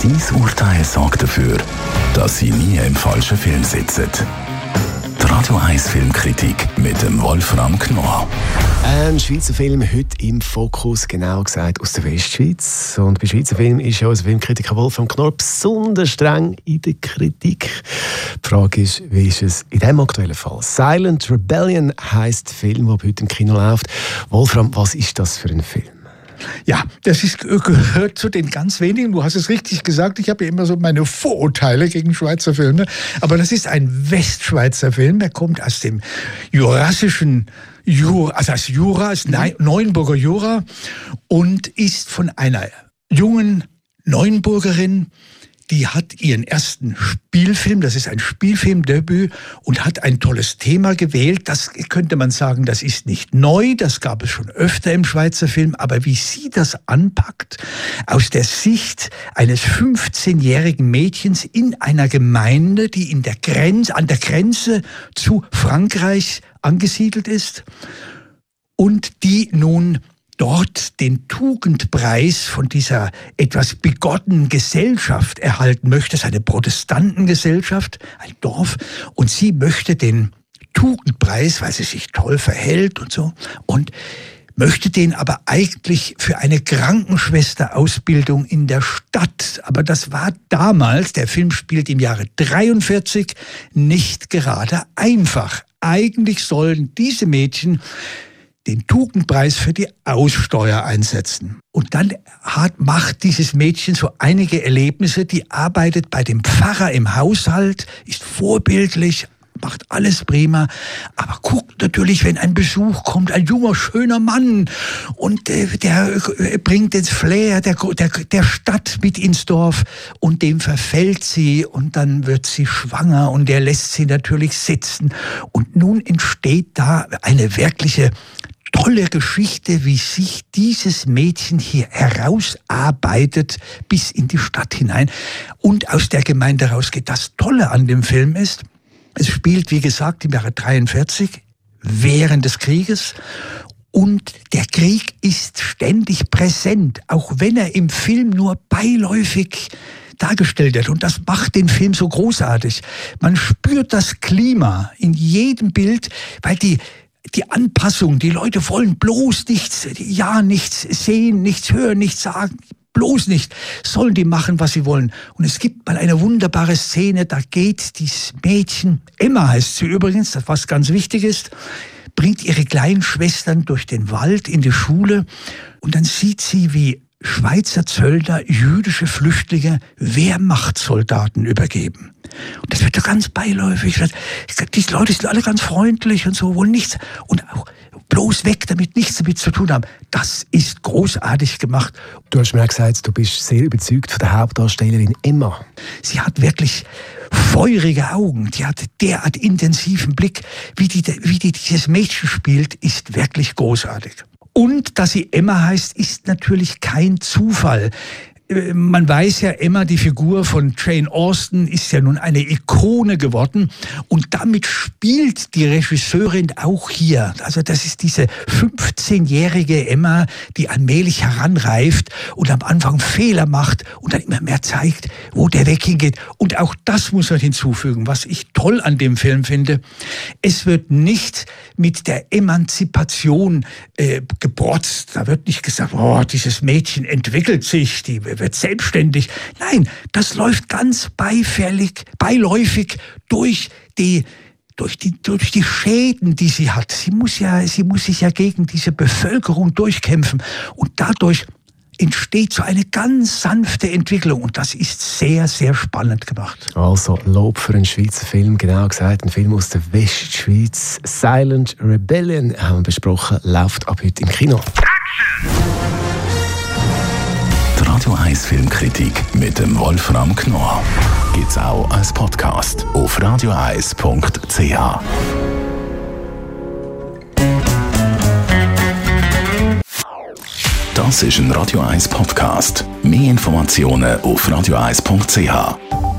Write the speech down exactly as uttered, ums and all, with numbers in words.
Sein Urteil sorgt dafür, dass Sie nie im falschen Film sitzen. Die Radio eins Filmkritik mit dem Wolfram Knorr. Ein Schweizer Film heute im Fokus, genau gesagt aus der Westschweiz. Und bei Schweizer Film ist ja unser Filmkritiker Wolfram Knorr besonders streng in der Kritik. Die Frage ist, wie ist es in diesem aktuellen Fall? Silent Rebellion heisst der Film, der heute im Kino läuft. Wolfram, was ist das für ein Film? Ja, das ist, gehört zu den ganz wenigen, du hast es richtig gesagt, ich habe ja immer so meine Vorurteile gegen Schweizer Filme, aber das ist ein Westschweizer Film, der kommt aus dem jurassischen Jura, also aus Jura, aus Neuenburger Jura und ist von einer jungen Neuenburgerin, die hat ihren ersten Spielfilm, das ist ein Spielfilmdebüt und hat ein tolles Thema gewählt. Das könnte man sagen, das ist nicht neu, das gab es schon öfter im Schweizer Film, aber wie sie das anpackt, aus der Sicht eines fünfzehnjährigen Mädchens in einer Gemeinde, die in der Grenze, an der Grenze zu Frankreich angesiedelt ist und die nun dort den Tugendpreis von dieser etwas begottenen Gesellschaft erhalten möchte. Das ist eine Protestantengesellschaft, ein Dorf. Und sie möchte den Tugendpreis, weil sie sich toll verhält und so. Und möchte den aber eigentlich für eine Krankenschwesterausbildung in der Stadt. Aber das war damals, der Film spielt im Jahre dreiundvierzig, nicht gerade einfach. Eigentlich sollen diese Mädchen den Tugendpreis für die Aussteuer einsetzen. Und dann hat, macht dieses Mädchen so einige Erlebnisse, die arbeitet bei dem Pfarrer im Haushalt, ist vorbildlich, macht alles prima, aber guckt natürlich, wenn ein Besuch kommt, ein junger, schöner Mann und äh, der äh, bringt den Flair der, der, der Stadt mit ins Dorf und dem verfällt sie und dann wird sie schwanger und der lässt sie natürlich sitzen und nun entsteht da eine wirkliche tolle Geschichte, wie sich dieses Mädchen hier herausarbeitet bis in die Stadt hinein und aus der Gemeinde rausgeht. Das Tolle an dem Film ist, es spielt, wie gesagt, im Jahre dreiundvierzig, während des Krieges. Und der Krieg ist ständig präsent, auch wenn er im Film nur beiläufig dargestellt wird. Und das macht den Film so großartig. Man spürt das Klima in jedem Bild, weil die Die Anpassung, die Leute wollen bloß nichts, ja, nichts sehen, nichts hören, nichts sagen, bloß nicht, sollen die machen, was sie wollen. Und es gibt mal eine wunderbare Szene, da geht dieses Mädchen, Emma heißt sie übrigens, was ganz wichtig ist, bringt ihre kleinen Schwestern durch den Wald in die Schule und dann sieht sie, wie Schweizer Zöllner jüdische Flüchtlinge Wehrmachtssoldaten übergeben. Und das wird doch ganz beiläufig. Die Leute sind alle ganz freundlich und so, wollen nichts. Und auch bloß weg, damit nichts damit zu tun haben. Das ist großartig gemacht. Du hast mir gesagt, du bist sehr überzeugt von der Hauptdarstellerin Emma. Sie hat wirklich feurige Augen, die hat derart intensiven Blick. Wie die, wie die dieses Mädchen spielt, ist wirklich großartig. Und dass sie Emma heißt, ist natürlich kein Zufall. Man weiß ja, Emma, die Figur von Jane Austen, ist ja nun eine Ikone geworden. Und damit spielt die Regisseurin auch hier. Also das ist diese fünfzehnjährige Emma, die allmählich heranreift und am Anfang Fehler macht und dann immer mehr zeigt, wo der Weg hingeht. Und auch das muss man hinzufügen, was ich toll an dem Film finde. Es wird nicht mit der Emanzipation äh, geprotzt. Da wird nicht gesagt, oh, dieses Mädchen entwickelt sich, die wird selbstständig. Nein, das läuft ganz beifällig, beiläufig durch die, durch die, durch die Schäden, die sie hat. Sie muss ja, sie muss sich ja gegen diese Bevölkerung durchkämpfen. Und dadurch entsteht so eine ganz sanfte Entwicklung. Und das ist sehr, sehr spannend gemacht. Also Lob für einen Schweizer Film, genau gesagt, ein Film aus der Westschweiz. Silent Rebellion haben wir besprochen, läuft ab heute im Kino. Die Radio eins Filmkritik mit dem Wolfram Knorr gibt's auch als Podcast auf radio eins punkt c h. Das ist ein Radio eins Podcast. Mehr Informationen auf radio eins punkt c h.